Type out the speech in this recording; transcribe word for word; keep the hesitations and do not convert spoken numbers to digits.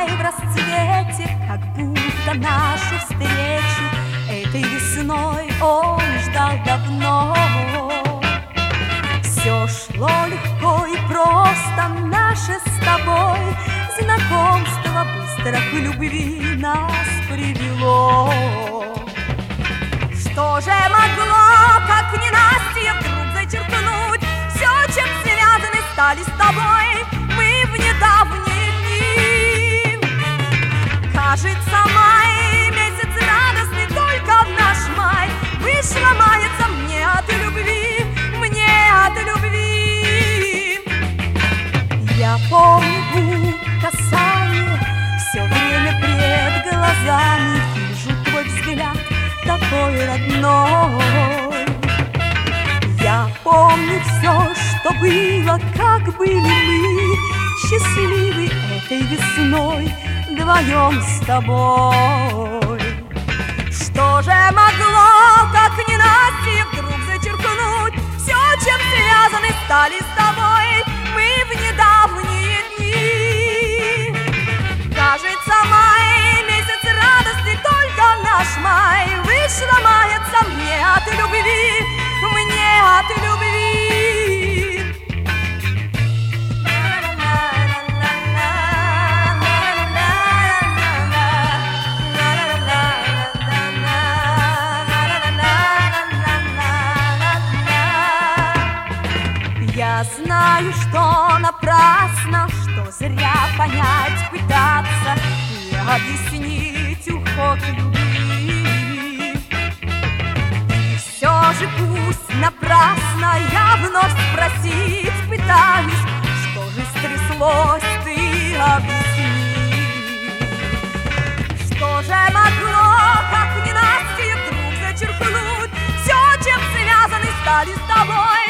май в расцвете, как будто нашу встречу этой весной он ждал давно. Все шло легко и просто, наше с тобой знакомство быстро к любви нас привело. Что же могло, как ненастье, вдруг зачеркнуть все, чем связаны стали с тобой мы в недавние дни? Кажется, май, месяц радостный, только в наш май вышло мается мне от любви, мне от любви. Я помню губ касание, все время пред глазами вижу твой взгляд, такой родной. Я помню все, что было, как были мы счастливы этой весной вдвоем с тобой. Что же могло, как ненастье, вдруг зачеркнуть все, чем связаны стали с тобой мы в недавние дни? Кажется, май, месяц радостный, только наш май вышло мается мне от любви, мне от любви. Я знаю, что напрасно, что зря понять пытаться и объяснить уход любви. И все же пусть напрасно я вновь спросить пытаюсь, что же стряслось, ты объясни. Что же могло, как ненастье, вдруг зачеркнуть все, чем связаны стали с тобой